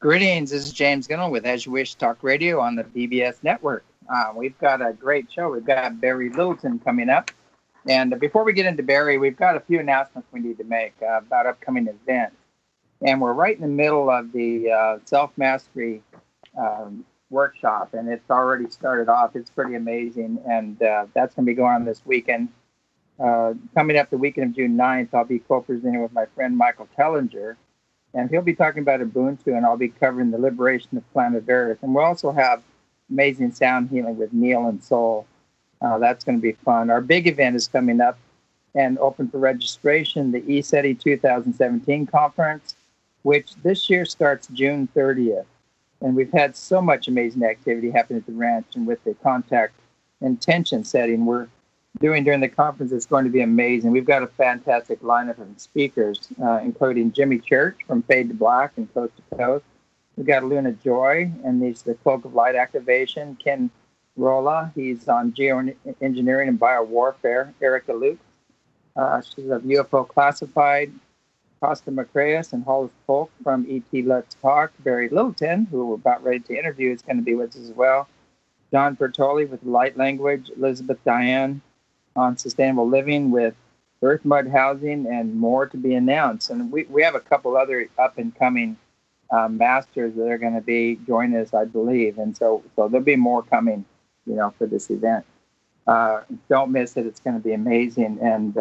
Greetings, this is James Ginnell with As You Wish Talk Radio on the BBS network. We've got a great show. We've got Barry Littleton coming up. And before we get into Barry, we've got a few announcements we need to make about upcoming events. And we're right in the middle of the self-mastery workshop, and it's already started off. It's pretty amazing, and that's going to be going on this weekend. Coming up the weekend of June 9th, I'll be co-presenting with my friend Michael Tellinger, and he'll be talking about Ubuntu, and I'll be covering the liberation of planet Earth. And we'll also have amazing sound healing with Neil and Soul. That's going to be fun. Our big event is coming up and open for registration, the ECETI 2017 conference, which this year starts June 30th. And we've had so much amazing activity happen at the ranch, and with the contact intention setting we're doing during the conference, it's going to be amazing. We've got a fantastic lineup of speakers, including Jimmy Church from Fade to Black and Coast to Coast. We've got Luna Joy, and he's the Cloak of Light activation. Ken Rolla, he's on geoengineering and biowarfare. Erica Luke, she's of UFO Classified. Costa Macraeus and Hollis Polk from ET Let's Talk. Barry Littleton, who we're about ready to interview, is going to be with us as well. John Bertoli with Light Language. Elizabeth Diane on sustainable living with Earth Mud Housing, and more to be announced. And we have a couple other up-and-coming masters that are going to be joining us, I believe. And so there'll be more coming, for this event. Don't miss it. It's going to be amazing. And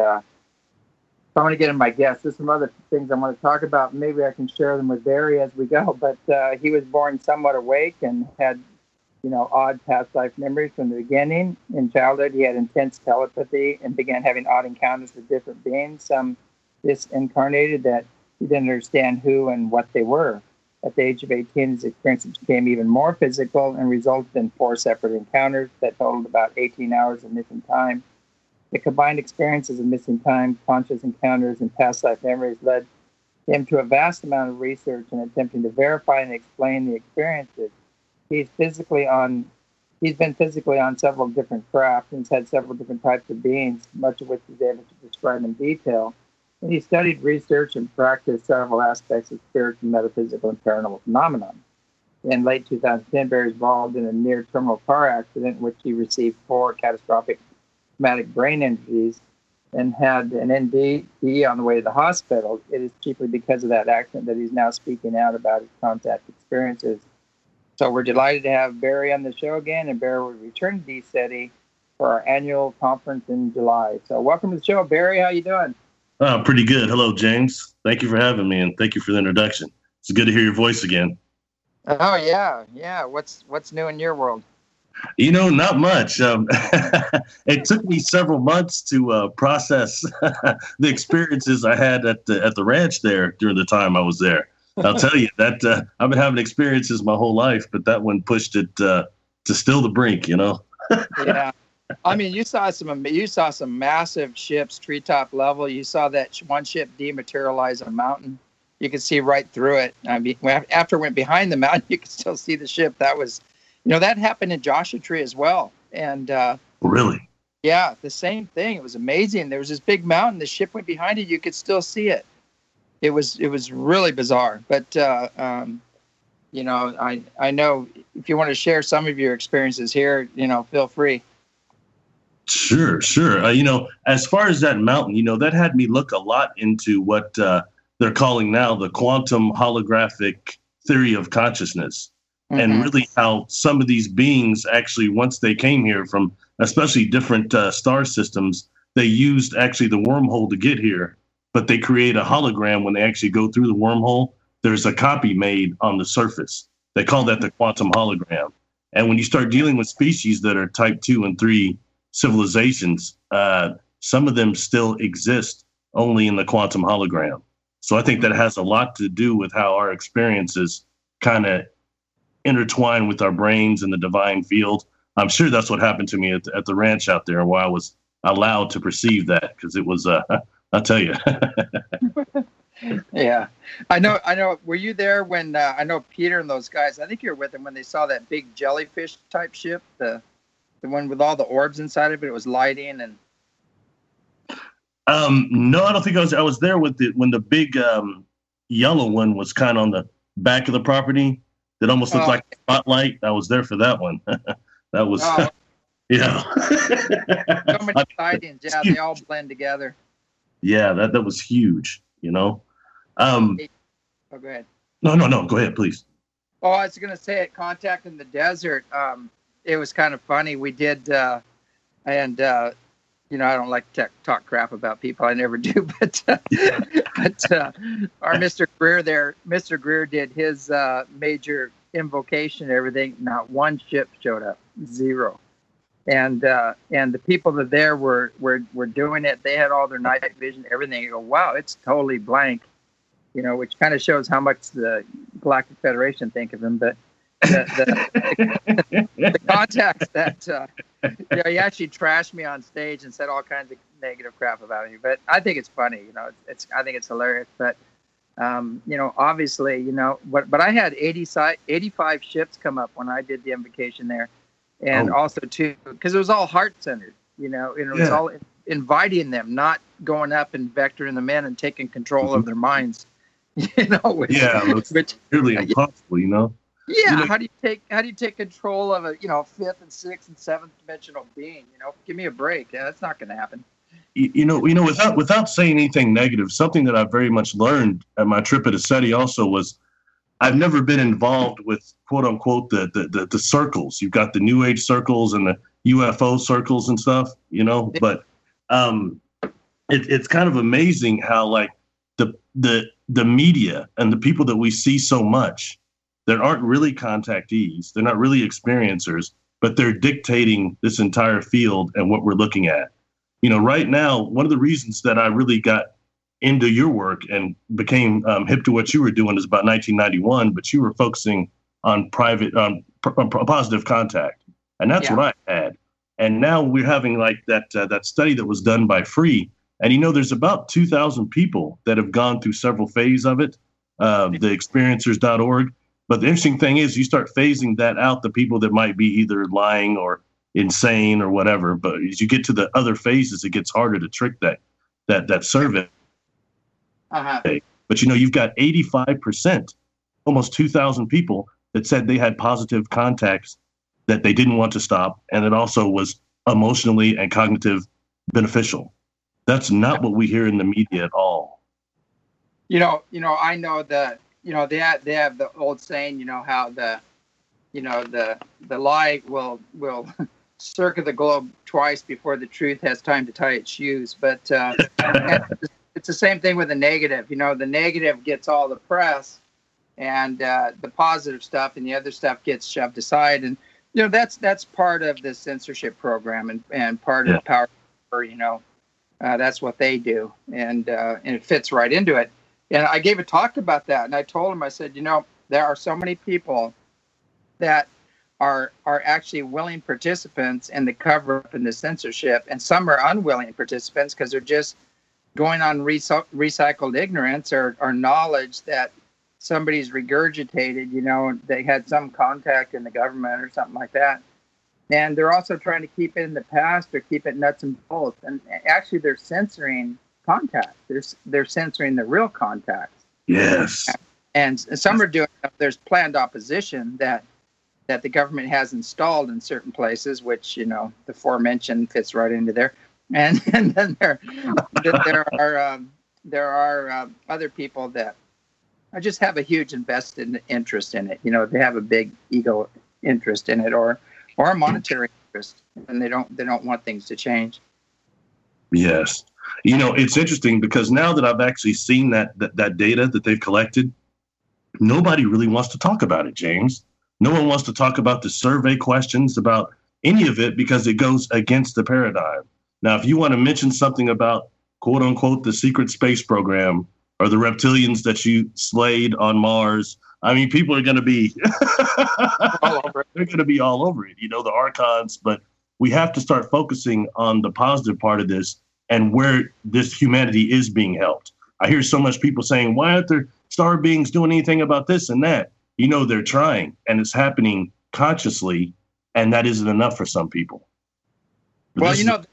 I want to get in my guests. There's some other things I want to talk about. Maybe I can share them with Barry as we go. But he was born somewhat awake and had odd past life memories from the beginning. In childhood, he had intense telepathy and began having odd encounters with different beings, some disincarnated that he didn't understand who and what they were. At the age of 18, his experiences became even more physical and resulted in 4 separate encounters that totaled about 18 hours of missing time. The combined experiences of missing time, conscious encounters, and past life memories led him to a vast amount of research in attempting to verify and explain the experiences. He's been physically on several different craft and has had several different types of beings, much of which he's able to describe in detail. And he studied, researched, and practiced several aspects of spiritual, metaphysical, and paranormal phenomenon. In late 2010, Barry was involved in a near-terminal car accident in which he received 4 catastrophic traumatic brain injuries and had an NDE on the way to the hospital. It is chiefly because of that accident that he's now speaking out about his contact experiences. So we're delighted to have Barry on the show again, and Barry will return to DCETI for our annual conference in July. So welcome to the show, Barry. How you doing? Pretty good. Hello, James. Thank you for having me, and thank you for the introduction. It's good to hear your voice again. Oh, yeah. What's new in your world? Not much. It took me several months to process the experiences I had at the ranch there during the time I was there. I'll tell you that I've been having experiences my whole life, but that one pushed it to still the brink, Yeah. I mean, you saw some massive ships, treetop level. You saw that one ship dematerialize a mountain. You could see right through it. I mean, after it went behind the mountain, you could still see the ship. That was, that happened in Joshua Tree as well. And really? Yeah, the same thing. It was amazing. There was this big mountain. The ship went behind it. You could still see it. It was really bizarre. But I know if you want to share some of your experiences here, feel free. Sure. As far as that mountain, that had me look a lot into what they're calling now the quantum holographic theory of consciousness. Mm-hmm. And really how some of these beings actually, once they came here from especially different star systems, they used actually the wormhole to get here, but they create a hologram when they actually go through the wormhole. There's a copy made on the surface. They call that the quantum hologram. And when you start dealing with species that are type 2 and 3 civilizations, some of them still exist only in the quantum hologram. So I think that has a lot to do with how our experiences kind of intertwine with our brains and the divine field. I'm sure that's what happened to me at the ranch out there, where I was allowed to perceive that, because it was, I'll tell you. Yeah, I know. Were you there when, I know Peter and those guys, I think you were with them when they saw that big jellyfish type ship, the one with all the orbs inside of it. It was lighting and. No, I don't think I was there with when the big yellow one was kind of back of the property that almost looked like a spotlight. I was there for that one. That was, yeah. So many sightings. Yeah, they all blend together. Yeah, that was huge, you know. Oh, go ahead. No. Go ahead, please. Oh, I was going to say at Contact in the Desert, it was kind of funny. We did, you know, I don't like to talk crap about people. I never do. But our Mr. Greer there, Mr. Greer did his major invocation and everything. Not one ship showed up, zero. And the people that there were doing it. They had all their night vision, everything. You go, wow, it's totally blank. You know, which kind of shows how much the Galactic Federation think of him. But the contacts that you know, he actually trashed me on stage and said all kinds of negative crap about me. But I think it's funny. You know, I think it's hilarious. But you know, obviously, you know, but I had 85 ships come up when I did the invocation there, and also too because it was all heart centered. You know, and it was all inviting them, not going up and vectoring them in and taking control of their minds. You know, which really impossible. You know. Yeah, you know, how do you take control of a fifth and sixth and seventh dimensional being? You know, give me a break. Yeah, that's not going to happen. You know, without saying anything negative, something that I very much learned at my trip at SETI also was I've never been involved with quote unquote the circles. You've got the New Age circles and the UFO circles and stuff. You know, but it's kind of amazing how like the media and the people that we see so much that aren't really contactees, they're not really experiencers, but they're dictating this entire field and what we're looking at. You know, right now, one of the reasons that I really got into your work and became hip to what you were doing is about 1991, but you were focusing on positive contact. And that's what I had. And now we're having like that study that was done by Free. And, you know, there's about 2,000 people that have gone through several phases of it, theexperiencers.org. But the interesting thing is you start phasing that out, the people that might be either lying or insane or whatever. But as you get to the other phases, it gets harder to trick that survey. But, you know, you've got 85%, almost 2,000 people that said they had positive contacts that they didn't want to stop. And it also was emotionally and cognitive beneficial. That's not what we hear in the media at all. You know, I know that, you know, they have the old saying, you know, how the lie will circle the globe twice before the truth has time to tie its shoes. But it's the same thing with the negative. You know, the negative gets all the press, and the positive stuff and the other stuff gets shoved aside. And you know, that's part of the censorship program and part of power. You know, that's what they do, and it fits right into it. And I gave a talk about that, and I told him, I said, you know, there are so many people that are actually willing participants in the cover-up and the censorship, and some are unwilling participants because they're just going on recycled ignorance or knowledge that somebody's regurgitated, you know, they had some contact in the government or something like that. And they're also trying to keep it in the past or keep it nuts and bolts. And actually, they're censoring contact. They're censoring the real contacts. Yes. And some are doing, there's planned opposition that the government has installed in certain places, which, you know, the aforementioned fits right into there. And then there are other people that just have a huge invested interest in it. You know, they have a big ego interest in it, or a monetary interest, and they don't want things to change. Yes. You know, it's interesting because now that I've actually seen that data that they've collected, nobody really wants to talk about it, James. No one wants to talk about the survey questions, about any of it, because it goes against the paradigm. Now, if you want to mention something about, quote unquote, the secret space program or the reptilians that you slayed on Mars, I mean, people are going to be all over it. They're going to be all over it, you know, the archons. But we have to start focusing on the positive part of this and where this humanity is being helped. I hear so much people saying, why aren't there star beings doing anything about this and that? You know, they're trying, and it's happening consciously, and that isn't enough for some people. But well, you know,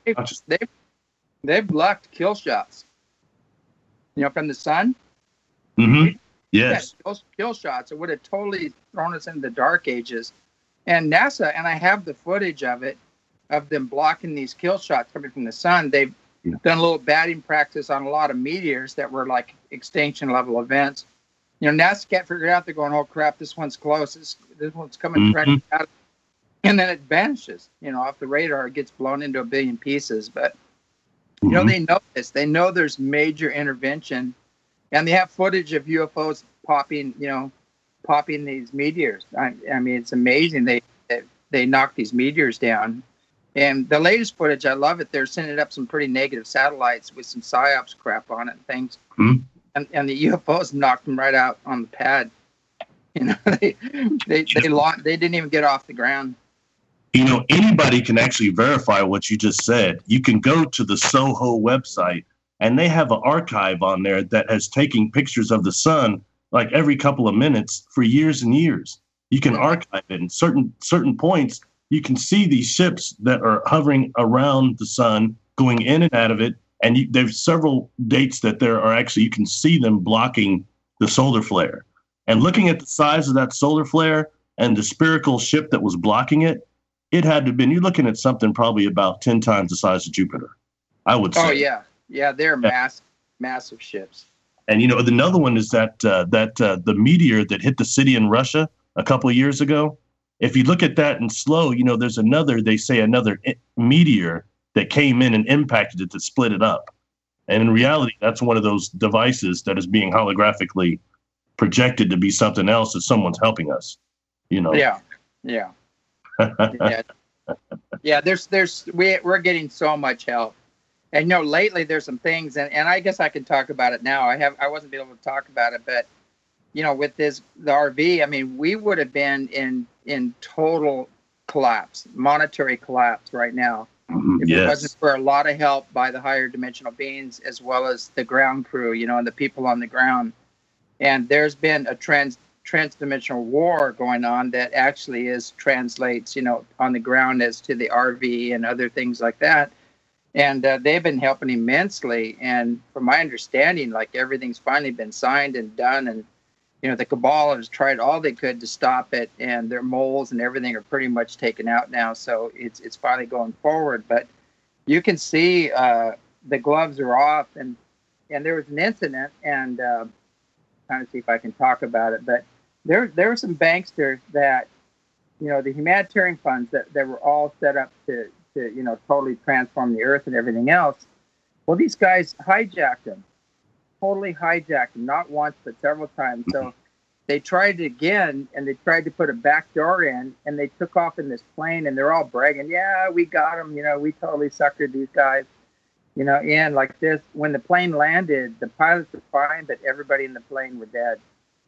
they've blocked kill shots, you know, from the sun. Mm-hmm. Yes. Those kill shots, it would have totally thrown us into the dark ages. And NASA, and I have the footage of it, of them blocking these kill shots coming from the sun. They've done a little batting practice on a lot of meteors that were like extinction level events. You know, NASA can't figure it out. They're going, oh crap, this one's close. This one's coming directly out. And then it vanishes, you know, off the radar. It gets blown into a billion pieces. But, you know, they know this. They know there's major intervention. And they have footage of UFOs popping these meteors. I mean, it's amazing. They knock these meteors down. And the latest footage, I love it. They're sending up some pretty negative satellites with some PSYOPs crap on it and things. And the UFOs knocked them right out on the pad. You know, they didn't even get off the ground. You know, anybody can actually verify what you just said. You can go to the SOHO website, and they have an archive on there that has taken pictures of the sun like every couple of minutes for years and years. You can archive it. And certain points, you can see these ships that are hovering around the sun, going in and out of it. And there's several dates that there are actually, you can see them blocking the solar flare. And looking at the size of that solar flare and the spherical ship that was blocking it, it had to have been, you're looking at something probably about 10 times the size of Jupiter, I would say. Oh, yeah. Yeah, they're massive ships. And, you know, another one is that the meteor that hit the city in Russia a couple of years ago. If you look at that in slow, you know, there's another meteor that came in and impacted it to split it up. And in reality, that's one of those devices that is being holographically projected to be something else that someone's helping us, you know? Yeah. Yeah. We're getting so much help. And, you know, lately there's some things, and I guess I can talk about it now. I wasn't able to talk about it, but, you know, with the RV, I mean, we would have been in total collapse, monetary collapse right now. If it wasn't for a lot of help by the higher dimensional beings, as well as the ground crew, you know, and the people on the ground. And there's been a transdimensional war going on that actually translates, you know, on the ground as to the RV and other things like that. And they've been helping immensely. And from my understanding, like, everything's finally been signed and done. And, you know, the cabal has tried all they could to stop it, and their moles and everything are pretty much taken out now. So it's finally going forward. But you can see the gloves are off, and there was an incident, and trying to see if I can talk about it. But there were some banksters that, you know, the humanitarian funds that were all set up to you know, totally transform the earth and everything else. Well, these guys hijacked them. Totally hijacked them, not once, but several times. So they tried it again, and they tried to put a back door in, and they took off in this plane, and they're all bragging, yeah, we got them, you know, we totally suckered these guys, you know, and like this. When the plane landed, the pilots were fine, but everybody in the plane were dead.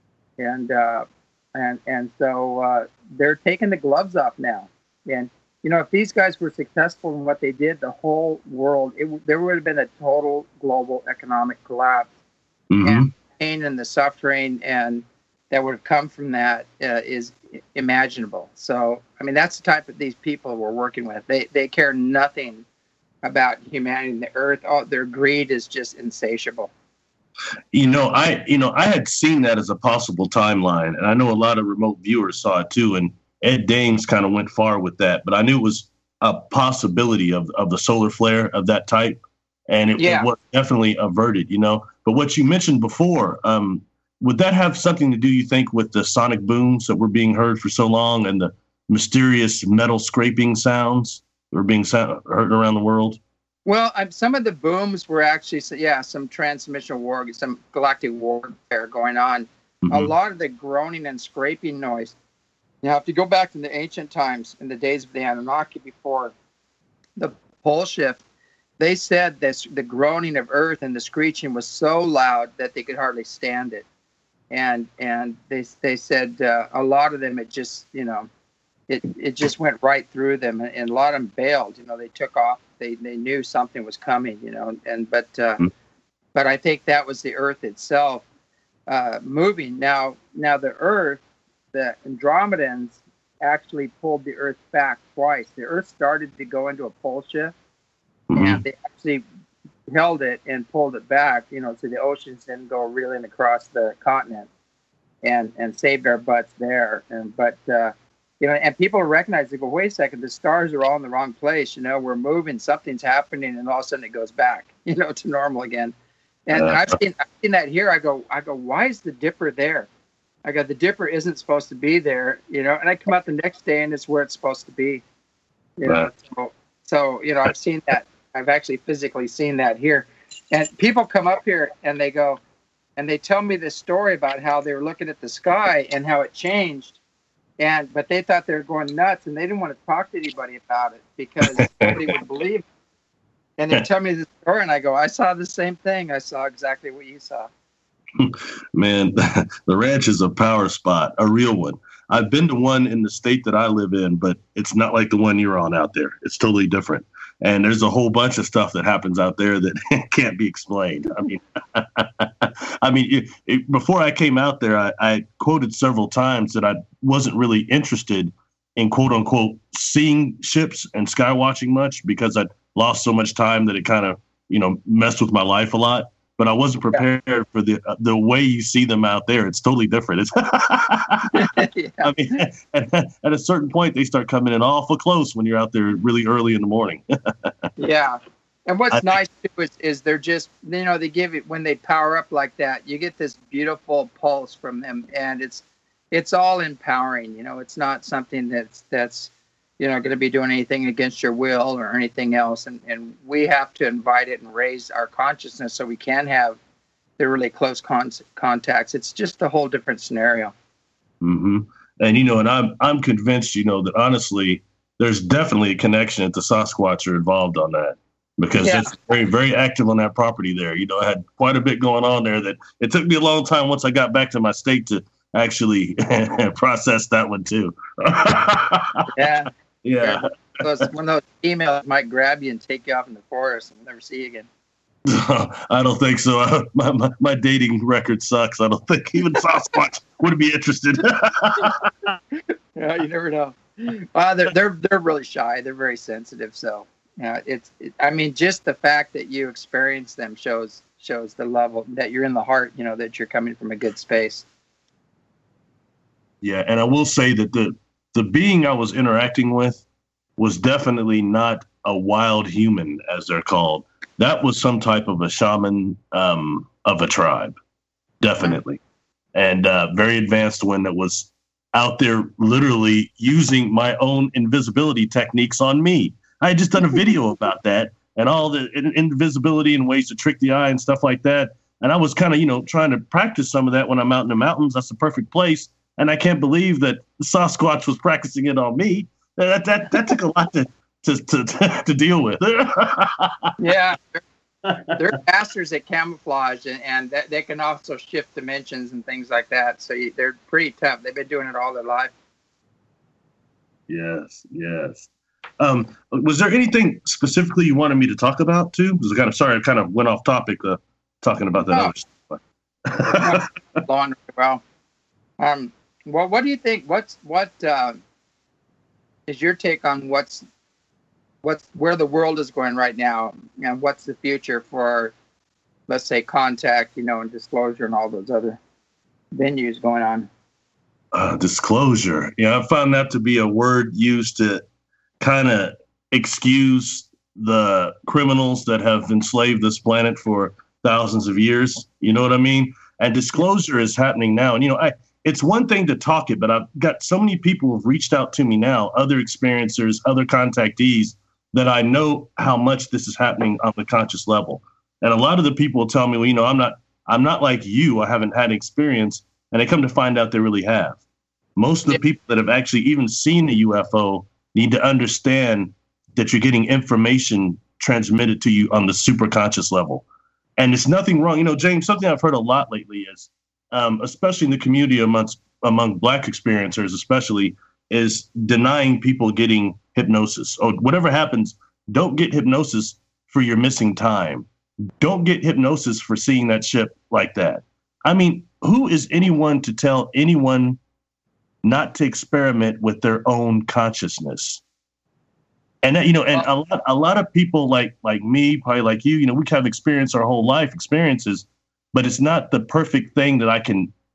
And so they're taking the gloves off now. And, you know, if these guys were successful in what they did, the whole world, there would have been a total global economic collapse. And pain and the suffering and that would have come from that is imaginable. So, I mean, that's the type of these people we're working with. They care nothing about humanity and the earth. Oh, their greed is just insatiable. You know, I had seen that as a possible timeline, and I know a lot of remote viewers saw it too. And Ed Dames kind of went far with that, but I knew it was a possibility of the solar flare of that type. And it was definitely averted, you know. But what you mentioned before, would that have something to do, you think, with the sonic booms that were being heard for so long and the mysterious metal scraping sounds that were being heard around the world? Well, some of the booms were actually, some transdimensional war, some galactic warfare going on. A lot of the groaning and scraping noise. Now, if you go back to the ancient times, in the days of the Anunnaki, before the pole shift, they said the groaning of earth and the screeching was so loud that they could hardly stand it. And they said a lot of them, it just, you know, it just went right through them, and a lot of them bailed. You know, they took off. They knew something was coming. You know, but I think that was the earth itself moving. Now the earth, the Andromedans actually pulled the earth back twice. The earth started to go into a pole shift. And they actually held it and pulled it back, you know, so the oceans didn't go reeling across the continent. and saved our butts there. And people recognize, they go, wait a second, the stars are all in the wrong place. We're moving, something's happening, and all of a sudden it goes back, to normal again. And I've seen that here. I go, why is the Dipper there? I go, the Dipper isn't supposed to be there, and I come out the next day and it's where it's supposed to be. So I've seen that. I've actually physically seen that here. And people come up here and they go, and they tell me this story about how they were looking at the sky and how it changed. But they thought they were going nuts, and they didn't want to talk to anybody about it because nobody would believe it. And they tell me the story, and I go, I saw the same thing. I saw exactly what you saw. Man, the ranch is a power spot, a real one. I've been to one in the state that I live in, but it's not like the one you're on out there. It's totally different. And there's a whole bunch of stuff that happens out there that can't be explained. Before I came out there, I quoted several times that I wasn't really interested in, quote unquote, seeing ships and sky watching much because I'd lost so much time that it kind of, messed with my life a lot. But I wasn't prepared for the way you see them out there. It's totally different. At a certain point, they start coming in awful close when you're out there really early in the morning. Yeah. And what's nice too is they're just, they give it, when they power up like that, you get this beautiful pulse from them, and it's all empowering. It's not something that's going to be doing anything against your will or anything else. And we have to invite it and raise our consciousness so we can have the really close contacts. It's just a whole different scenario. Mm-hmm. And, I'm convinced, that honestly, there's definitely a connection that the Sasquatch are involved on that, because it's very, very active on that property there. I had quite a bit going on there that it took me a long time once I got back to my state to actually process that one too. Yeah. Yeah. One of those emails might grab you and take you off in the forest and we'll never see you again. I don't think so. My dating record sucks. I don't think even Sasquatch would be interested. Yeah, you never know. They're really shy. They're very sensitive. So just the fact that you experience them shows the level that you're in the heart. That you're coming from a good space. Yeah, and I will say that the being I was interacting with was definitely not a wild human, as they're called. That was some type of a shaman of a tribe, definitely. And very advanced one that was out there literally using my own invisibility techniques on me. I had just done a video about that and all the invisibility and ways to trick the eye and stuff like that. And I was kind of, trying to practice some of that when I'm out in the mountains. That's the perfect place. And I can't believe that Sasquatch was practicing it on me. That took a lot to deal with. Yeah, they're masters at camouflage, and they can also shift dimensions and things like that. So they're pretty tough. They've been doing it all their life. Yes. Was there anything specifically you wanted me to talk about too? Sorry, I kind of went off topic talking about that other stuff. Well, what do you think? What is your take on where the world is going right now, and what's the future for, let's say, contact, and disclosure and all those other venues going on? Disclosure. Yeah, I found that to be a word used to kind of excuse the criminals that have enslaved this planet for thousands of years. You know what I mean? And disclosure is happening now. And, it's one thing to talk it, but I've got so many people who have reached out to me now, other experiencers, other contactees, that I know how much this is happening on the conscious level. And a lot of the people will tell me, well, I'm not like you. I haven't had experience. And they come to find out they really have. Most of the people that have actually even seen a UFO need to understand that you're getting information transmitted to you on the superconscious level. And it's nothing wrong. James, something I've heard a lot lately is, especially in the community among Black experiencers, especially, is denying people getting hypnosis. Or whatever happens, don't get hypnosis for your missing time. Don't get hypnosis for seeing that ship like that. I mean, who is anyone to tell anyone not to experiment with their own consciousness? And that, and a lot of people like me, probably like you, we have experienced our whole life experiences, but it's not the perfect thing that I can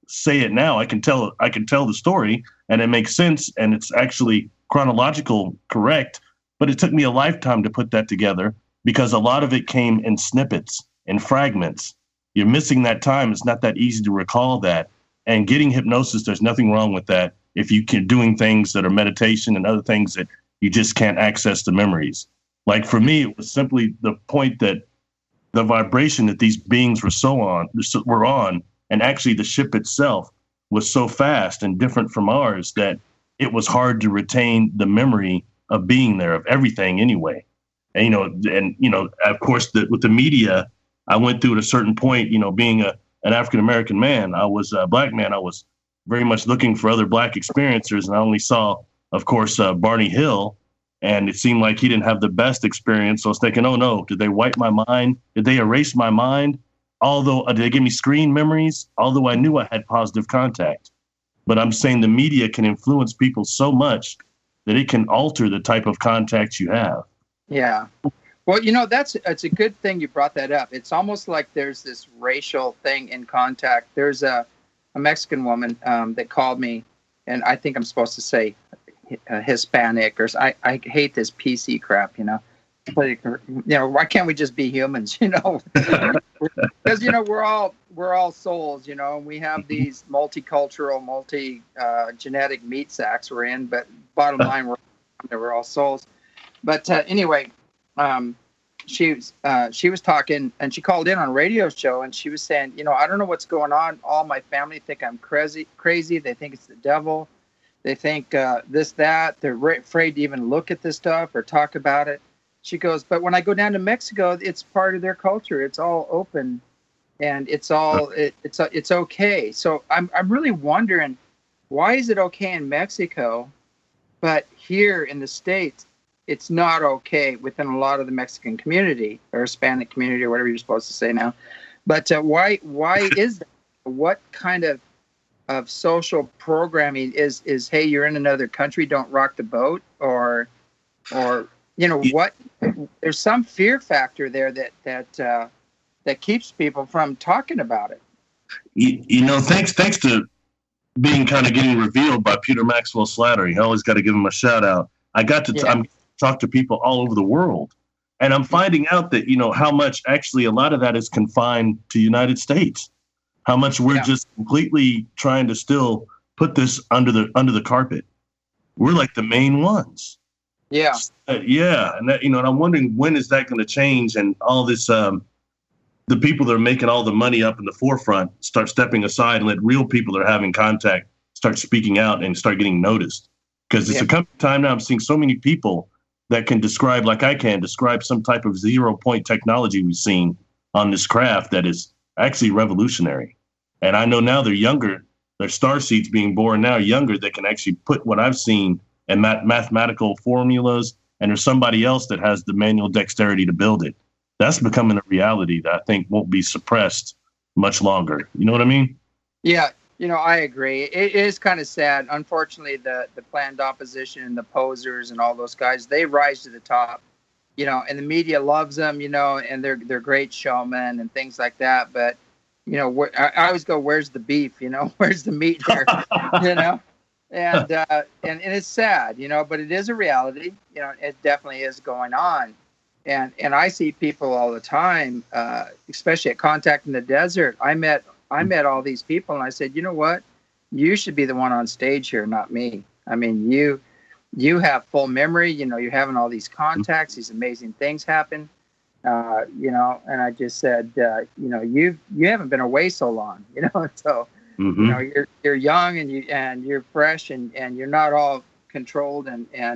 say it now. I can tell the story, and it makes sense, and it's actually chronological correct. But it took me a lifetime to put that together because a lot of it came in snippets and fragments. You're missing that time. It's not that easy to recall that. And getting hypnosis, there's nothing wrong with that. If you can doing things that are meditation and other things that you just can't access the memories. Like for me, it was simply the point that the vibration that these beings were on, and actually the ship itself was so fast and different from ours that it was hard to retain the memory of being there, of everything anyway. And, of course, with the media, I went through at a certain point, being an African-American man, I was a black man, I was very much looking for other black experiencers. And I only saw, of course, Barney Hill. And it seemed like he didn't have the best experience. So I was thinking, oh, no, did they wipe my mind? Did they erase my mind? Did they give me screen memories? Although I knew I had positive contact. But I'm saying the media can influence people so much that it can alter the type of contact you have. Yeah. Well, it's a good thing you brought that up. It's almost like there's this racial thing in contact. There's a Mexican woman that called me, and I think I'm supposed to say Hispanic, or I hate this PC crap, why can't we just be humans, because we're all souls, and we have these multicultural, genetic meat sacks we're in, but bottom line, we're all souls. But anyway, she was talking, and she called in on a radio show, and she was saying, I don't know what's going on. All my family think I'm crazy. They think it's the devil. They think this, that. They're afraid to even look at this stuff or talk about it. She goes, but when I go down to Mexico, it's part of their culture. It's all open, and it's okay. So I'm really wondering, why is it okay in Mexico, but here in the States, it's not okay within a lot of the Mexican community or Hispanic community or whatever you're supposed to say now. But why is that? What kind of social programming is, hey, you're in another country, don't rock the boat, or what? There's some fear factor there that keeps people from talking about it. Thanks to being kind of getting revealed by Peter Maxwell Slattery. I always got to give him a shout out. I got to talk to people all over the world, and I'm finding out that how much actually a lot of that is confined to the United States. How much we're just completely trying to still put this under the carpet. We're like the main ones. Yeah. And that, and I'm wondering, when is that going to change? And all this, the people that are making all the money up in the forefront start stepping aside and let real people that are having contact start speaking out and start getting noticed. Because it's a time now I'm seeing so many people that can describe, like I can describe, some type of 0-point technology we've seen on this craft that is actually revolutionary. And I know now they're younger, their star seeds being born now younger, that can actually put what I've seen in mathematical formulas, and there's somebody else that has the manual dexterity to build it. That's becoming a reality that I think won't be suppressed much longer. You know what I mean? Yeah, I agree. It is kind of sad. Unfortunately, the planned opposition and the posers and all those guys, they rise to the top, and the media loves them, and they're great showmen and things like that. But I always go, where's the beef? Where's the meat here? And it's sad, but it is a reality. It definitely is going on. And I see people all the time, especially at Contact in the Desert. I met all these people, and I said, you know what? You should be the one on stage here, not me. I mean, you have full memory. You're having all these contacts. These amazing things happen. And I just said, you haven't been away so long, so, you're young and you're fresh and you're not all controlled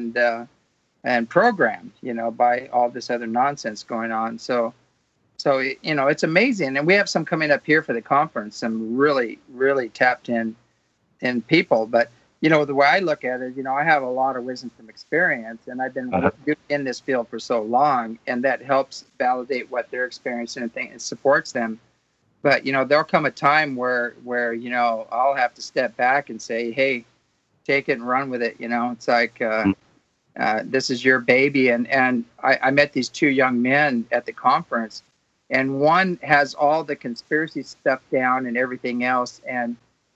and programmed, by all this other nonsense going on. So, it's amazing. And we have some coming up here for the conference, some really, really tapped in people. But, the way I look at it, I have a lot of wisdom from experience, and I've been in this field for so long, and that helps validate what they're experiencing and it supports them. But, there'll come a time where I'll have to step back and say, hey, take it and run with it. It's like, this is your baby. And I met these two young men at the conference, and one has all the conspiracy stuff down and everything else. And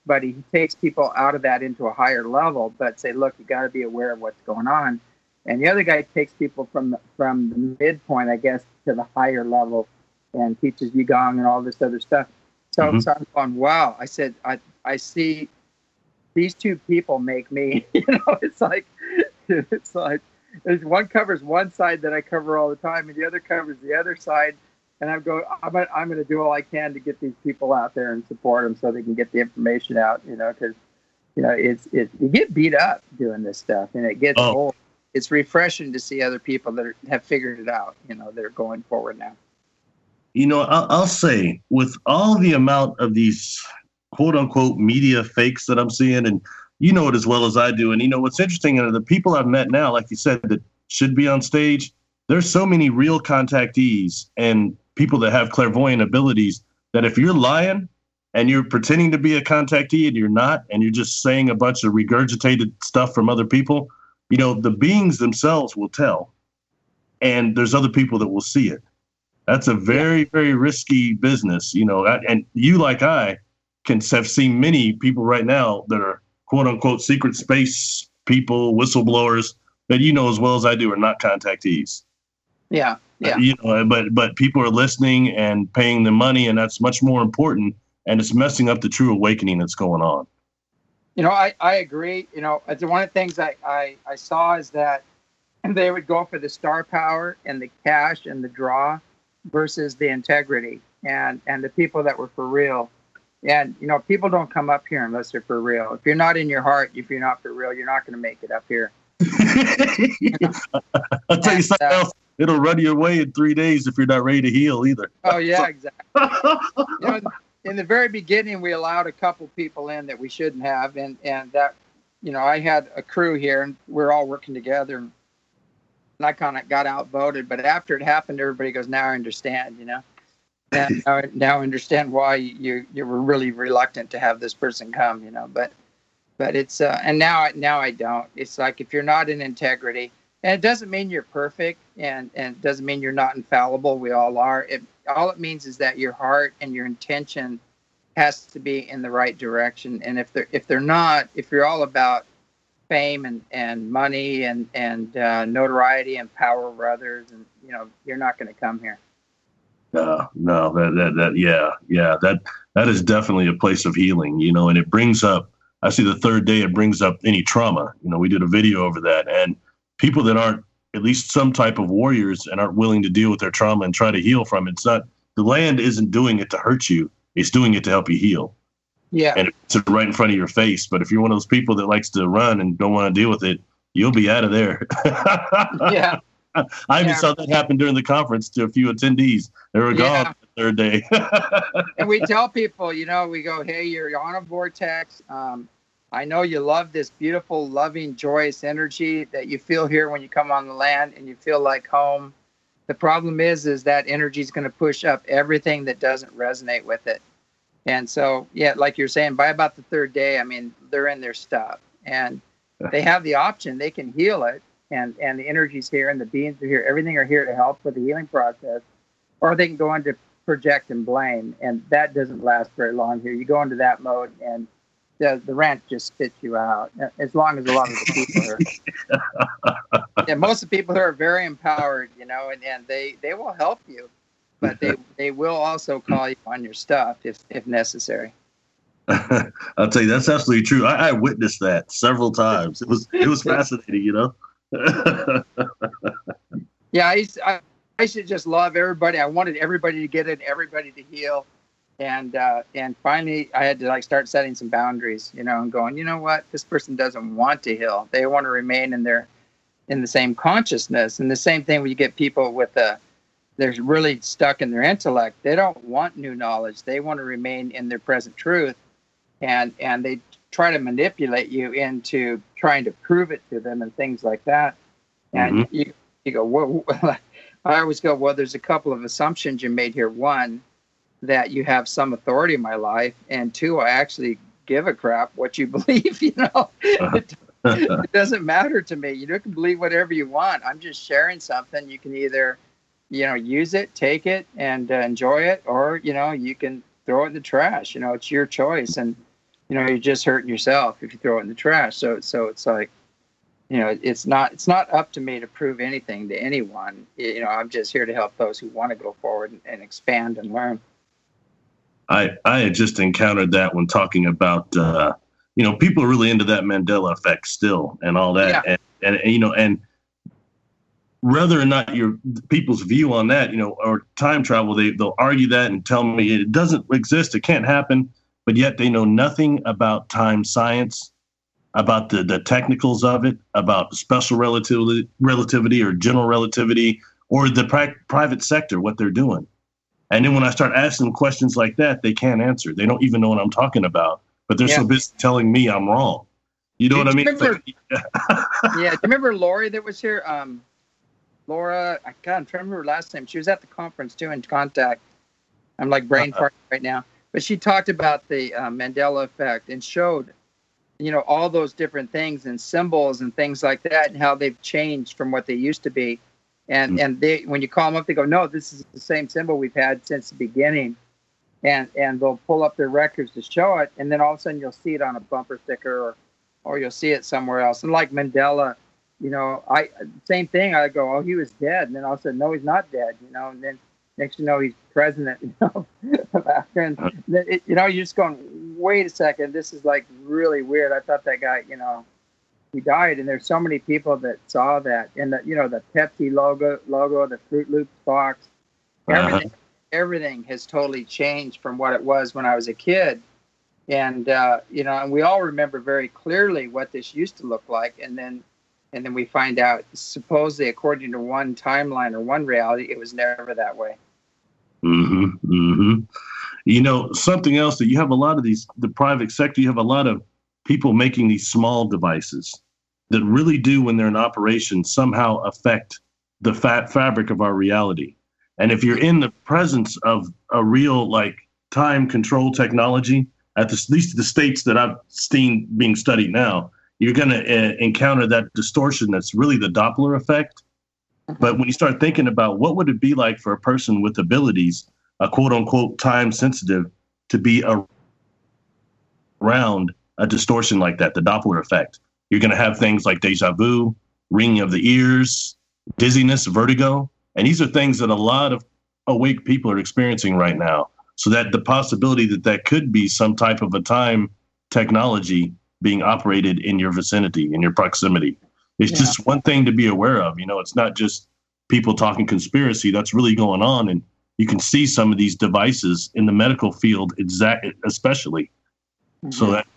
but he takes people out of that into a higher level, but say, look, you got to be aware of what's going on. And the other guy takes people from the midpoint, I guess, to the higher level and teaches Qigong and all this other stuff. So, so I'm going, wow. I said, I see these two people make me, it's like there's one covers one side that I cover all the time, and the other covers the other side. And I'm going to do all I can to get these people out there and support them so they can get the information out, because, you get beat up doing this stuff and it gets old. It's refreshing to see other people that have figured it out, they're going forward now. I'll say, with all the amount of these quote unquote media fakes that I'm seeing, and you know it as well as I do. And what's interesting are the people I've met now, like you said, that should be on stage. There's so many real contactees and people that have clairvoyant abilities that if you're lying and you're pretending to be a contactee and you're not, and you're just saying a bunch of regurgitated stuff from other people, the beings themselves will tell. And there's other people that will see it. That's a very, very risky business, and you, like I, can have seen many people right now that are quote unquote secret space people, whistleblowers that as well as I do are not contactees. Yeah. But people are listening and paying them money, and that's much more important. And it's messing up the true awakening that's going on. I agree. One of the things I saw is that they would go for the star power and the cash and the draw versus the integrity and the people that were for real. And, people don't come up here unless they're for real. If you're not in your heart, if you're not for real, you're not going to make it up here. I'll tell you something else. It'll run your way in 3 days if you're not ready to heal either. Oh, yeah, exactly. In the very beginning, we allowed a couple people in that we shouldn't have. And that, I had a crew here and we're all working together. And I kind of got outvoted. But after it happened, everybody goes, now I understand, And now I understand why you were really reluctant to have this person come, But it's and now I don't. It's like if you're not in integrity, and it doesn't mean you're perfect, and it doesn't mean you're not infallible. We all are. All it means is that your heart and your intention has to be in the right direction. And if they're not, if you're all about fame and money and notoriety and power over others, and you're not going to come here. No, that is definitely a place of healing, and it brings up, I see the third day, it brings up any trauma. We did a video over that, and people that aren't at least some type of warriors and aren't willing to deal with their trauma and try to heal from it. It's not, the land isn't doing it to hurt you. It's doing it to help you heal. Yeah. And it's right in front of your face. But if you're one of those people that likes to run and don't want to deal with it, you'll be out of there. Yeah. I even saw that happen during the conference to a few attendees. They were gone the third day. And we tell people, we go, hey, you're on a vortex. I know you love this beautiful, loving, joyous energy that you feel here when you come on the land and you feel like home. The problem is that energy is going to push up everything that doesn't resonate with it. And so, like you're saying, by about the third day, they're in their stuff and they have the option. They can heal it. And the energy's here and the beings are here. Everything are here to help with the healing process. Or they can go into project and blame. And that doesn't last very long here. You go into that mode and the rant just spits you out. As long as a lot of the people are. Most of the people here are very empowered, and they will help you. But they will also call you on your stuff if necessary. I'll tell you, that's absolutely true. I witnessed that several times. It was fascinating, Yeah, I used to just love everybody. I wanted everybody to get it, everybody to heal, and finally I had to start setting some boundaries, and going, you know what, this person doesn't want to heal. They want to remain in the same consciousness. And the same thing when you get people they're really stuck in their intellect. They don't want new knowledge. They want to remain in their present truth, and they try to manipulate you into trying to prove it to them and things like that. And you go, well, I always go, well, there's a couple of assumptions you made here. One, that you have some authority in my life. And two, I actually give a crap what you believe, It doesn't matter to me. You can believe whatever you want. I'm just sharing something. You can either, use it, take it and enjoy it, or, you can throw it in the trash. It's your choice. And you're just hurting yourself if you throw it in the trash. So it's like, it's not up to me to prove anything to anyone. I'm just here to help those who want to go forward and expand and learn. I had just encountered that when talking about, people are really into that Mandela effect still and all that. Yeah. And whether or not your people's view on that, or time travel, they'll argue that and tell me it doesn't exist. It can't happen. But yet they know nothing about time science, about the technicals of it, about special relativity or general relativity, or the private sector, what they're doing. And then when I start asking them questions like that, they can't answer. They don't even know what I'm talking about, but they're so busy telling me I'm wrong. You know what I mean? Do you remember Lori that was here? Laura, I'm trying to remember her last name. She was at the conference too, in Contact. I'm like brain farting right now. But she talked about the Mandela effect and showed, all those different things and symbols and things like that, and how they've changed from what they used to be. And they, when you call them up, they go, no, this is the same symbol we've had since the beginning. And they'll pull up their records to show it. And then all of a sudden you'll see it on a bumper sticker or you'll see it somewhere else. And like Mandela, same thing. I go, oh, he was dead. And then all of a sudden, no, he's not dead, and then next he's president, and you're just going, wait a second, this is like really weird. I thought that guy, he died. And there's so many people that saw that. And the Pepsi logo, the Fruit Loops box, everything has totally changed from what it was when I was a kid. And, and we all remember very clearly what this used to look like. And then we find out, supposedly, according to one timeline or one reality, it was never that way. Something else that you have a lot of the private sector, you have a lot of people making these small devices that really do, when they're in operation, somehow affect the fabric of our reality. And if you're in the presence of a real, time control technology, at least the states that I've seen being studied now, you're going to encounter that distortion that's really the Doppler effect. But when you start thinking about what would it be like for a person with abilities, a quote unquote time sensitive, to be around a distortion like that, the Doppler effect, you're going to have things like deja vu, ringing of the ears, dizziness, vertigo. And these are things that a lot of awake people are experiencing right now. So that the possibility that could be some type of a time technology being operated in your vicinity, in your proximity. It's just one thing to be aware of. It's not just people talking conspiracy. That's really going on. And you can see some of these devices in the medical field, especially. Mm-hmm. So that,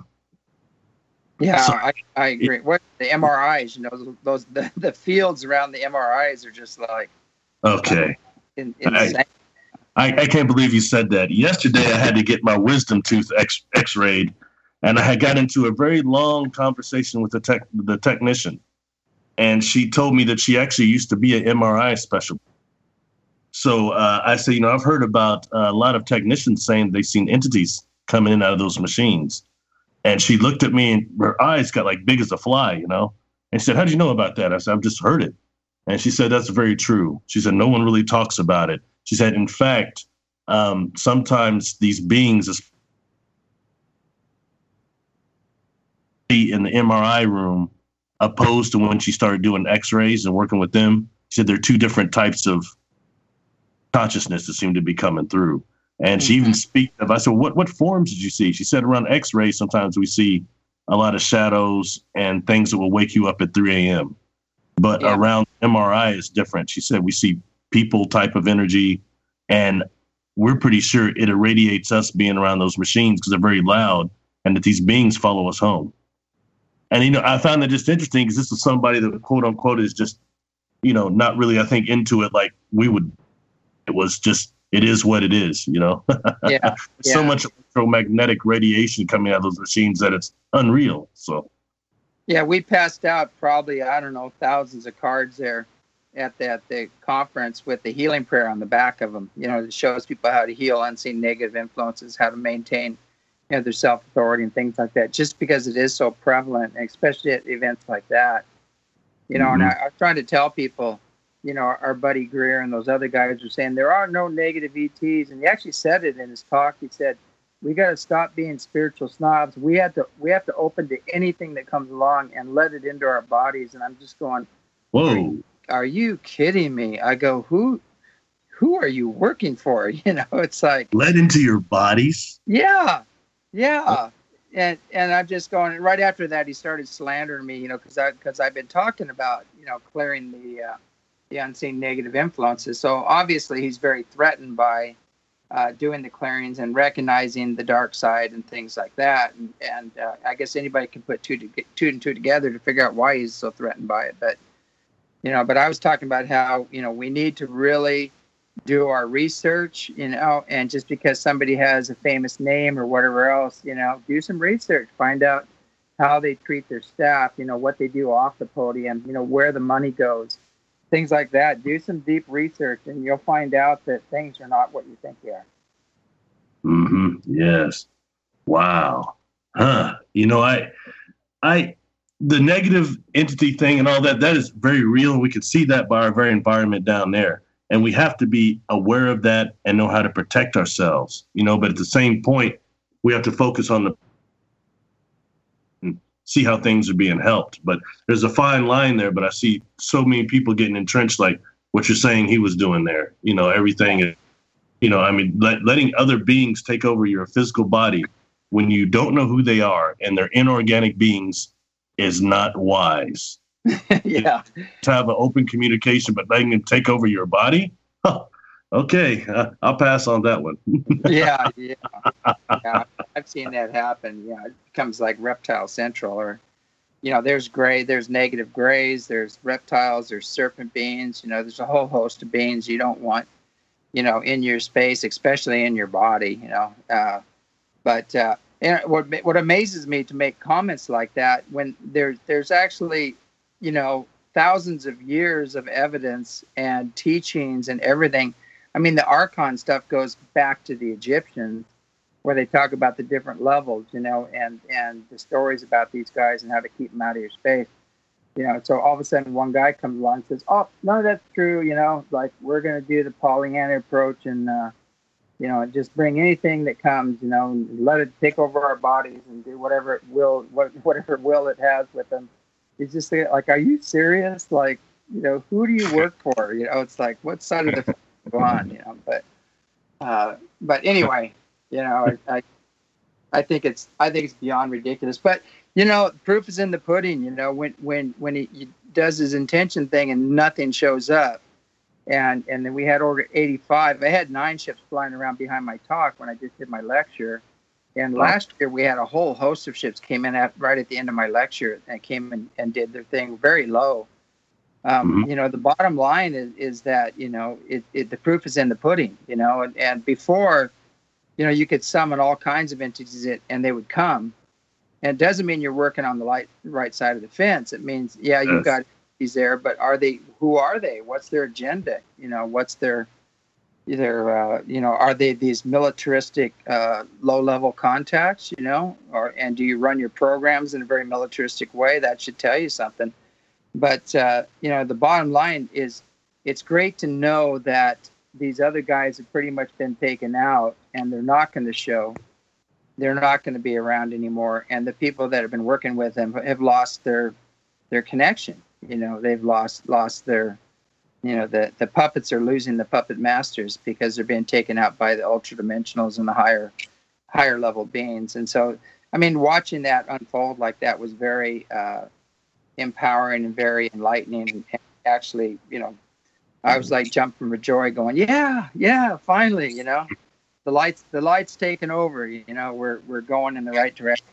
Yeah, I agree. What the MRIs, those the fields around the MRIs are just like. Okay. Insane. I can't believe you said that. Yesterday, I had to get my wisdom tooth x-rayed. And I had got into a very long conversation with the technician. And she told me that she actually used to be an MRI specialist. So I said, I've heard about a lot of technicians saying they've seen entities coming in and out of those machines. And she looked at me and her eyes got like big as a fly, And she said, how do you know about that? I said, I've just heard it. And she said, that's very true. She said, no one really talks about it. She said, in fact, sometimes these beings, in the MRI room, opposed to when she started doing x-rays and working with them, she said there are two different types of consciousness that seem to be coming through. And she even I said, what forms did you see? She said around x-rays, sometimes we see a lot of shadows and things that will wake you up at 3 a.m. But around MRI is different. She said we see people type of energy, and we're pretty sure it irradiates us being around those machines because they're very loud, and that these beings follow us home. And, I found that just interesting because this is somebody that, quote unquote, is just, not really, I think, into it like we would. It was just, it is what it is, So much electromagnetic radiation coming out of those machines that it's unreal. So. Yeah, we passed out probably, thousands of cards there at the conference with the healing prayer on the back of them. It shows people how to heal unseen negative influences, how to maintain their self-authority and things like that, just because it is so prevalent, especially at events like that. And I'm trying to tell people, our buddy Greer and those other guys are saying there are no negative ETs. And he actually said it in his talk. He said, We got to stop being spiritual snobs. We have to open to anything that comes along and let it into our bodies. And I'm just going, whoa, are you kidding me? I go, who are you working for? You know, it's like, let into your bodies. Yeah. And I'm just going, right after that, he started slandering me, you know, because I've been talking about, you know, clearing the unseen negative influences. So obviously he's very threatened by doing the clearings and recognizing the dark side and things like that. And I guess anybody can put two and two together to figure out why he's so threatened by it. But, you know, I was talking about how, you know, we need to really do our research, you know, and just because somebody has a famous name or whatever else, you know, do some research, find out how they treat their staff, you know, what they do off the podium, you know, where the money goes, things like that. Do some deep research and you'll find out that things are not what you think they are. Mm-hmm. Yes. Wow. Huh. You know, the negative entity thing and all that is very real. And we can see that by our very environment down there. And we have to be aware of that and know how to protect ourselves, you know, but at the same point, we have to focus on and see how things are being helped. But there's a fine line there, but I see so many people getting entrenched, like what you're saying he was doing there, you know, everything, you know, I mean, letting other beings take over your physical body when you don't know who they are and they're inorganic beings is not wise. Yeah. To have an open communication, but letting them take over your body? Huh. Okay, I'll pass on that one. Yeah. I've seen that happen. Yeah, it becomes like Reptile Central, or, you know, there's negative grays, there's reptiles, there's serpent beings. You know, there's a whole host of beings you don't want, you know, in your space, especially in your body. You know, but what amazes me to make comments like that when there's actually, you know, thousands of years of evidence and teachings and everything. I mean, the Archon stuff goes back to the Egyptians, where they talk about the different levels, you know, and the stories about these guys and how to keep them out of your space. You know, so all of a sudden one guy comes along and says, oh, none of that's true, you know, like we're going to do the Pollyanna approach and, you know, just bring anything that comes, you know, and let it take over our bodies and do whatever it will it has with them. It's just like, are you serious? Like, you know, who do you work for? You know, it's like, what side of the go on? You know, but anyway, you know, I think it's beyond ridiculous. But you know, proof is in the pudding. You know, when he does his intention thing and nothing shows up, and then we had Order 85. I had 9 ships flying around behind my talk when I just did my lecture. And last year we had a whole host of ships came in right at the end of my lecture and came and did their thing very low. You know, the bottom line is that, you know, the proof is in the pudding, you know, and before, you know, you could summon all kinds of entities and they would come. And it doesn't mean you're working on the right side of the fence. It means, yeah, you've got entities there, but who are they? What's their agenda? You know, what's their you know, are they these militaristic low-level contacts, you know, and do you run your programs in a very militaristic way? That should tell you something. But, you know, the bottom line is it's great to know that these other guys have pretty much been taken out and they're not going to show. They're not going to be around anymore. And the people that have been working with them have lost their connection. You know, they've lost their... You know, the puppets are losing the puppet masters because they're being taken out by the ultra dimensionals and the higher level beings. And so, I mean, watching that unfold like that was very empowering and very enlightening. And actually, you know, I was like jumping for joy going, yeah, finally, you know, the light's taken over, you know, we're going in the right direction.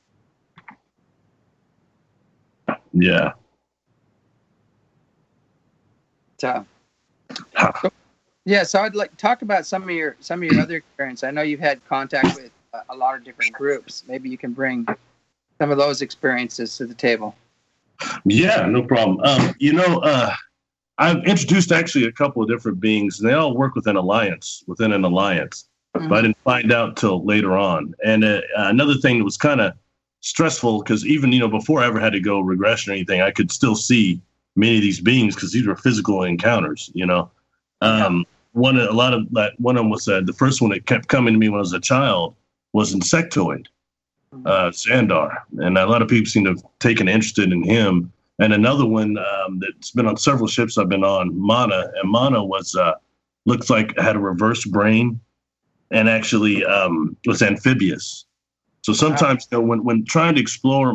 Yeah. So I'd like to talk about some of your other experience. I know you've had contact with a lot of different groups. Maybe you can bring some of those experiences to the table. Yeah, no problem. You know, I've introduced actually a couple of different beings, and they all work within an alliance. Mm-hmm. But I didn't find out till later on. And another thing that was kind of stressful, because even, you know, before I ever had to go regression or anything, I could still see many of these beings because these were physical encounters, you know. One of them was the first one that kept coming to me when I was a child was insectoid, Xandar. And a lot of people seem to have taken interest in him. And another one that's been on several ships I've been on, Mana. And Mana was, looks like had a reverse brain and actually was amphibious. So sometimes, you know, when trying to explore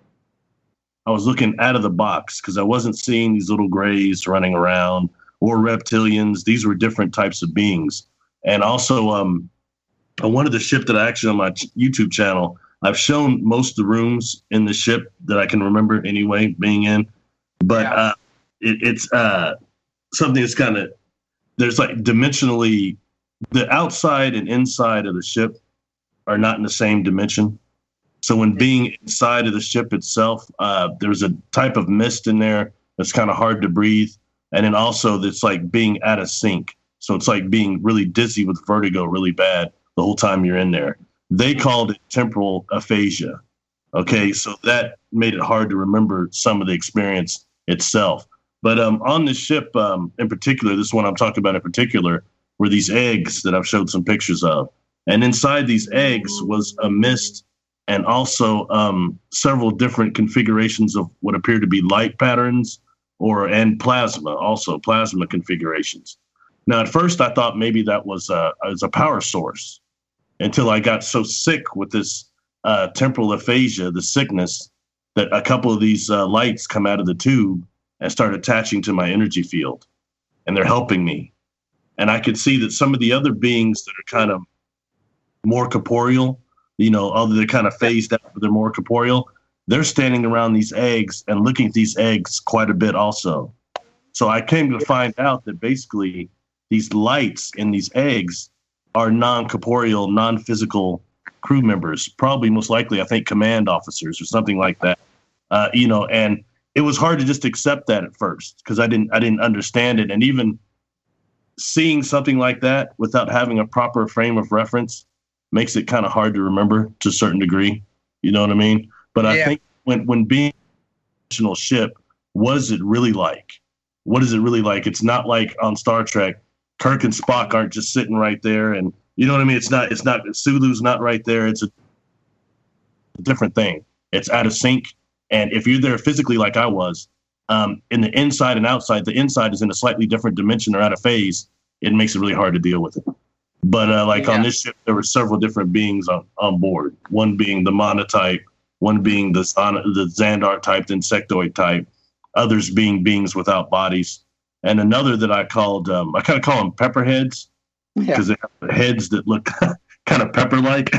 I was looking out of the box because I wasn't seeing these little grays running around or reptilians. These were different types of beings. And also, on one of the ship that I actually on my YouTube channel, I've shown most of the rooms in the ship that I can remember anyway being in. But it's something that's kind of, there's like dimensionally, the outside and inside of the ship are not in the same dimension. So when being inside of the ship itself, there's a type of mist in there that's kind of hard to breathe. And then also it's like being out of sync. So it's like being really dizzy with vertigo really bad the whole time you're in there. They called it temporal aphasia. Okay, so that made it hard to remember some of the experience itself. But on the ship in particular, this one I'm talking about in particular, were these eggs that I've showed some pictures of. And inside these eggs was a mist and also several different configurations of what appeared to be light patterns and plasma, also plasma configurations. Now, at first, I thought maybe that was a power source until I got so sick with this temporal aphasia, the sickness, that a couple of these lights come out of the tube and start attaching to my energy field. And they're helping me. And I could see that some of the other beings that are kind of more corporeal, you know, although they're kind of phased out, but they're more corporeal, they're standing around these eggs and looking at these eggs quite a bit also. So I came to find out that basically these lights in these eggs are non-corporeal, non-physical crew members, probably most likely, I think, command officers or something like that. You know, and it was hard to just accept that at first because I didn't understand it. And even seeing something like that without having a proper frame of reference makes it kind of hard to remember to a certain degree. You know what I mean? But I think when being a fictional ship, what is it really like? What is it really like? It's not like on Star Trek, Kirk and Spock aren't just sitting right there. And you know what I mean? It's not, Sulu's not right there. It's a different thing. It's out of sync. And if you're there physically like I was, in the inside and outside, the inside is in a slightly different dimension or out of phase. It makes it really hard to deal with it. But on this ship, there were several different beings on board. One being the Mana type, one being the Xandar type, the insectoid type, others being beings without bodies, and another that I called, I kind of call them pepperheads because they have heads that look kind of pepper-like.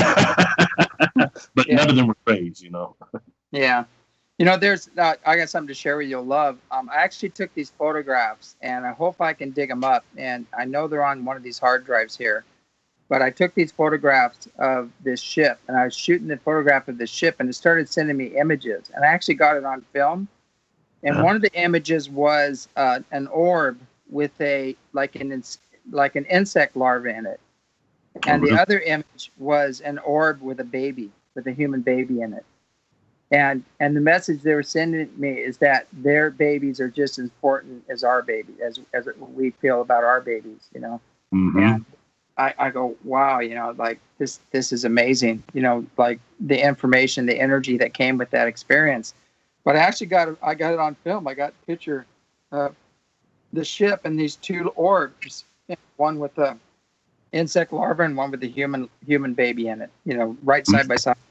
But none of them were crazy, you know. Yeah. You know, I got something to share with you you'll love. I actually took these photographs, and I hope I can dig them up. And I know they're on one of these hard drives here. But I took these photographs of this ship, and I was shooting the photograph of the ship, and it started sending me images. And I actually got it on film. And one of the images was an orb with like an insect larva in it. And the other image was an orb with a human baby in it. And the message they were sending me is that their babies are just as important as our baby, as we feel about our babies, you know. Mm-hmm. And I go, wow, you know, like this is amazing, you know, like the information, the energy that came with that experience. But I actually got it on film. I got a picture of the ship and these two orbs, one with the insect larva and one with the human baby in it, you know, right side by side.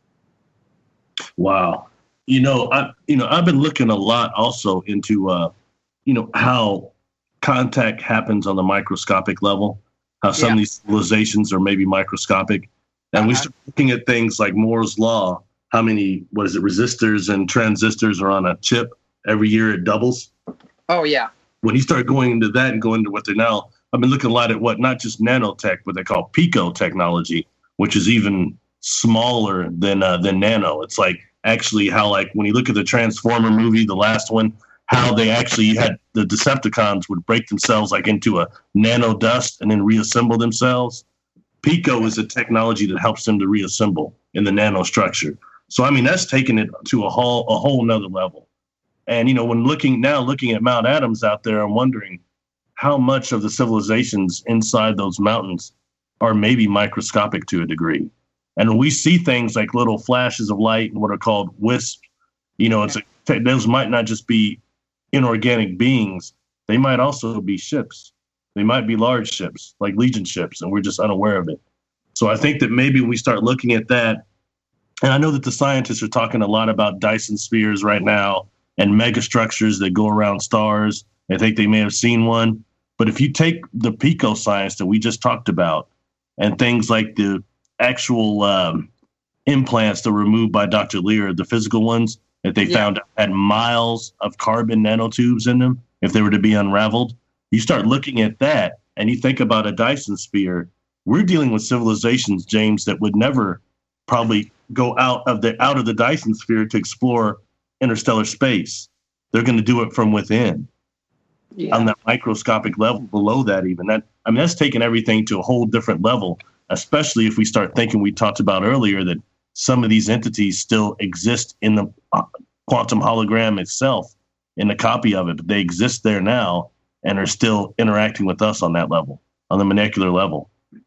Wow. I've been looking a lot also into, how contact happens on the microscopic level, how some of these civilizations are maybe microscopic. And we start looking at things like Moore's Law, how many, resistors and transistors are on a chip. Every year it doubles. Oh, yeah. When you start going into that and going into what they're now, I've been looking a lot at not just nanotech, but they call pico technology, which is even smaller than nano. It's like actually how, like, when you look at the Transformer movie, the last one, how they actually had the Decepticons would break themselves like into a nano dust and then reassemble themselves. Pico is a technology that helps them to reassemble in the nanostructure. So, I mean, that's taken it to a whole nother level. And, you know, when looking at Mount Adams out there, I'm wondering how much of the civilizations inside those mountains are maybe microscopic to a degree. And we see things like little flashes of light and what are called wisps. Those might not just be inorganic beings. They might also be ships. They might be large ships, like Legion ships, and we're just unaware of it. So I think that maybe we start looking at that. And I know that the scientists are talking a lot about Dyson spheres right now and megastructures that go around stars. I think they may have seen one. But if you take the pico science that we just talked about and things like the actual implants that were removed by Dr. Lear, the physical ones that they found had miles of carbon nanotubes in them, if they were to be unraveled, you start looking at that and you think about a Dyson sphere. We're dealing with civilizations, James, that would never probably go out of the Dyson sphere to explore interstellar space. They're going to do it from within. Yeah. On that microscopic level, below that even. That's taking everything to a whole different level, especially if we start thinking, we talked about earlier, that some of these entities still exist in the quantum hologram itself, in a copy of it, but they exist there now and are still interacting with us on that level, on the molecular level.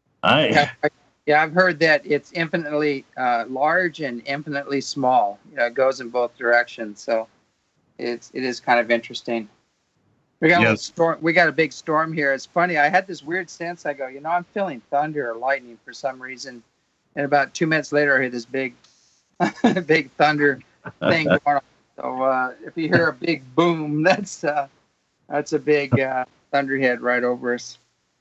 I've heard that it's infinitely large and infinitely small. It goes in both directions, so it is kind of interesting. We got a storm. We got a big storm here. It's funny. I had this weird sense. I go, I'm feeling thunder or lightning for some reason, and about 2 minutes later, I hear this big thunder thing going on. So if you hear a big boom, that's a big thunderhead right over us.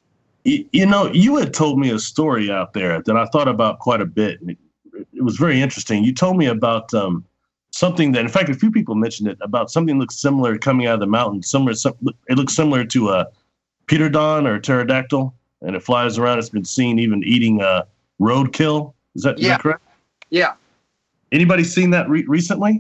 You had told me a story out there that I thought about quite a bit. It was very interesting. You told me about something that, in fact, a few people mentioned it, about something that looks similar coming out of the mountain. It looks similar to a Petrodon or a pterodactyl, and it flies around. It's been seen even eating roadkill. Is that correct? Yeah. Anybody seen that recently?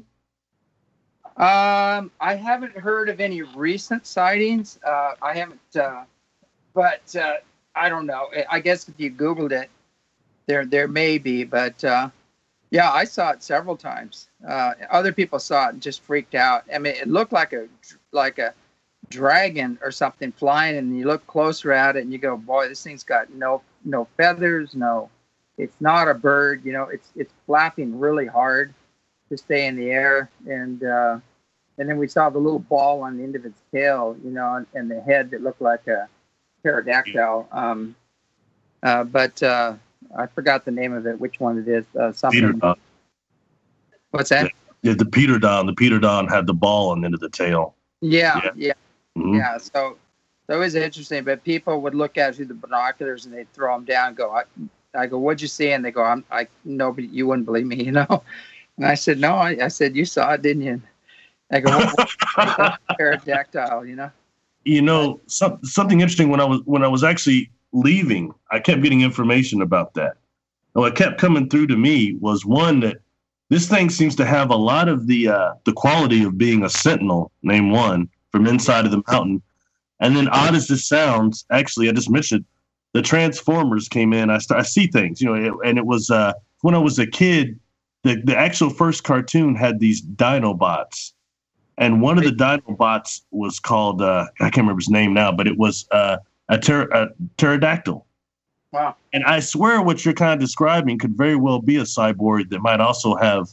I haven't heard of any recent sightings. I haven't, but I don't know. I guess if you Googled it, there may be, but yeah, I saw it several times. Other people saw it and just freaked out. I mean, it looked like a dragon or something flying, and you look closer at it and you go, boy, this thing's got no feathers, it's not a bird. It's flapping really hard to stay in the air, and then we saw the little ball on the end of its tail, and the head that looked like a pterodactyl. But I forgot the name of it, which one it is. Something. Petrodon. What's that? Yeah, the Petrodon. The Petrodon had the ball on the end of the tail. Yeah. Mm-hmm. Yeah. So it was interesting, but people would look at it through the binoculars and they'd throw them down and go, I go, what'd you see? And they go, nobody, you wouldn't believe me, And I said, no, I said, you saw it, didn't you? I go, well, pterodactyl, something interesting when I was actually leaving, I kept getting information about that. And what kept coming through to me was one that this thing seems to have a lot of the quality of being a sentinel, name one, from inside of the mountain. And then, odd as this sounds, actually, I just mentioned the Transformers came in. I see things, and it was when I was a kid. The actual first cartoon had these Dinobots, and one of the Dinobots was called I can't remember his name now, but it was a pterodactyl. Wow! And I swear, what you're kind of describing could very well be a cyborg that might also have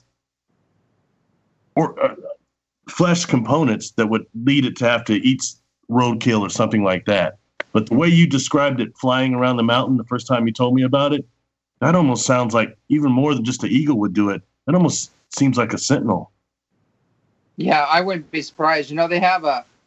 flesh components that would lead it to have to eat roadkill or something like that. But the way you described it flying around the mountain the first time you told me about it, that almost sounds like even more than just an eagle would do it. That almost seems like a sentinel. Yeah, I wouldn't be surprised. They have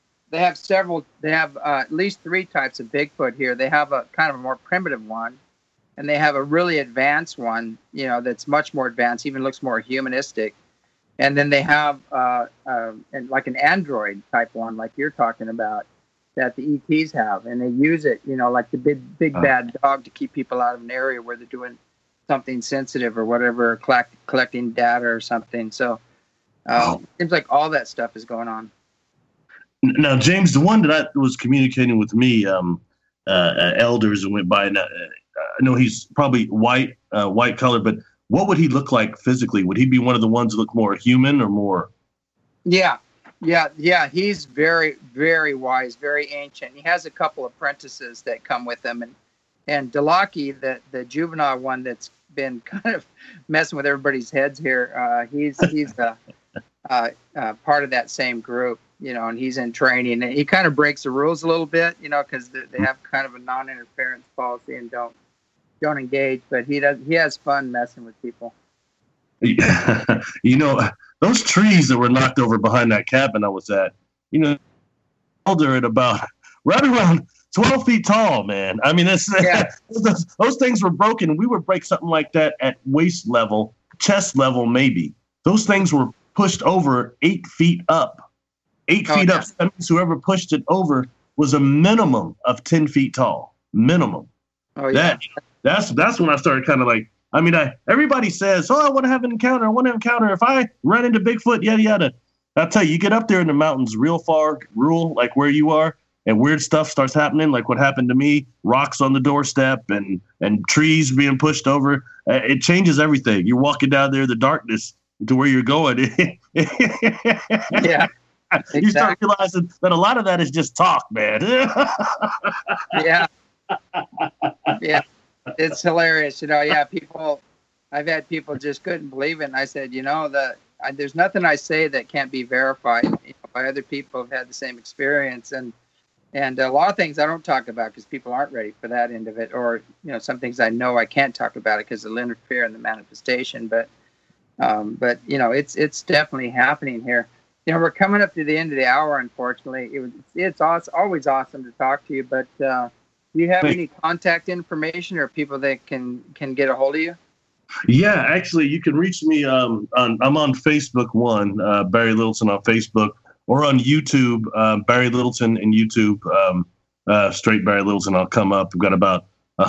at least 3 types of Bigfoot here. They have a kind of a more primitive one, and they have a really advanced one, that's much more advanced, even looks more humanistic. And then they have like an android type one, like you're talking about, that the ETs have, and they use it, like the big bad dog to keep people out of an area where they're doing something sensitive or whatever, collecting data or something. So it seems like all that stuff is going on. Now, James, the one that was communicating with me, elders and went by, and I know he's probably white color, but what would he look like physically? Would he be one of the ones that look more human or more? Yeah. He's very, very wise, very ancient. He has a couple apprentices that come with him, and And Delaki, the juvenile one that's been kind of messing with everybody's heads here, he's part of that same group, and he's in training. And he kind of breaks the rules a little bit, because they have kind of a non-interference policy and don't engage. But he has fun messing with people. Those trees that were knocked over behind that cabin I was at, they're at about right around 12 feet tall, man. I mean, those things were broken. We would break something like that at waist level, chest level, maybe. Those things were pushed over 8 feet up. 8 feet up. That means whoever pushed it over was a minimum of 10 feet tall. Minimum. Oh, yeah. That's when I started kind of like, everybody says, I want to have an encounter. If I run into Bigfoot, yada, yada. I'll tell you, you get up there in the mountains real far, rural, like where you are, and weird stuff starts happening, like what happened to me, rocks on the doorstep and trees being pushed over. It changes everything. You're walking down there in the darkness to where you're going. Yeah. Exactly. You start realizing that a lot of that is just talk, man. Yeah. Yeah. It's hilarious. I've had people just couldn't believe it. And I said, there's nothing I say that can't be verified by other people who've had the same experience. And a lot of things I don't talk about because people aren't ready for that end of it. Or, some things I know I can't talk about it because it'll interfere in the manifestation. But it's definitely happening here. We're coming up to the end of the hour, unfortunately. It's always awesome to talk to you. But do you have any contact information or people that can get a hold of you? Yeah, actually, you can reach me. I'm on Facebook, Barry Littleton on Facebook, or on YouTube, Barry Littleton and YouTube, straight Barry Littleton. I'll come up. I've got about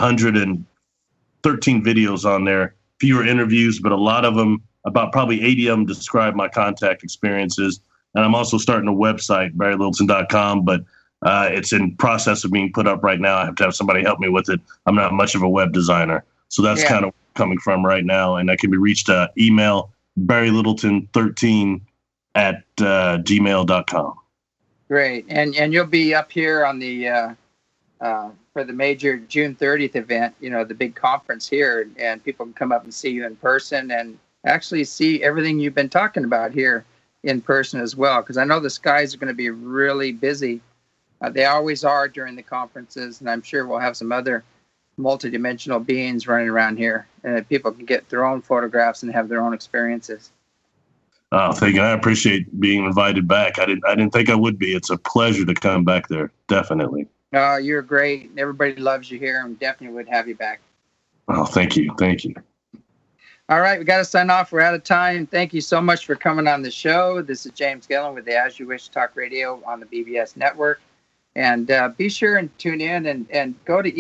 113 videos on there, fewer interviews, but a lot of them, about probably 80 of them, describe my contact experiences. And I'm also starting a website, BarryLittleton.com, but it's in process of being put up right now. I have to have somebody help me with it. I'm not much of a web designer, so that's kind of coming from right now. And I can be reached email BarryLittleton13 at gmail.com. Great. And you'll be up here on the for the major June 30th event, the big conference here, and people can come up and see you in person and actually see everything you've been talking about here in person as well, because I know the skies are going to be really busy. They always are during the conferences, and I'm sure we'll have some other multidimensional beings running around here, and people can get their own photographs and have their own experiences. Oh, thank you. I appreciate being invited back. I didn't think I would be. It's a pleasure to come back there. Definitely. You're great. Everybody loves you here, and definitely would have you back. Oh, thank you. Thank you. All right, we got to sign off. We're out of time. Thank you so much for coming on the show. This is James Gillen with the As You Wish Talk Radio on the BBS Network. And be sure and tune in and go to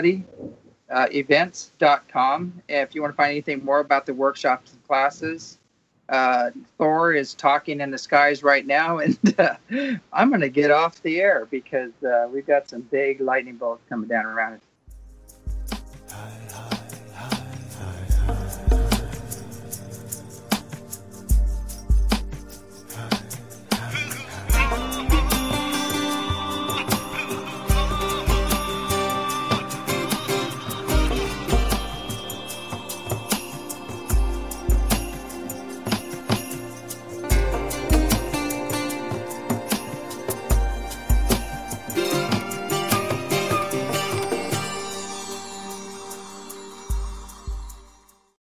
eSETI.events.com if you want to find anything more about the workshops and classes. Thor is talking in the skies right now, and I'm going to get off the air because we've got some big lightning bolts coming down around us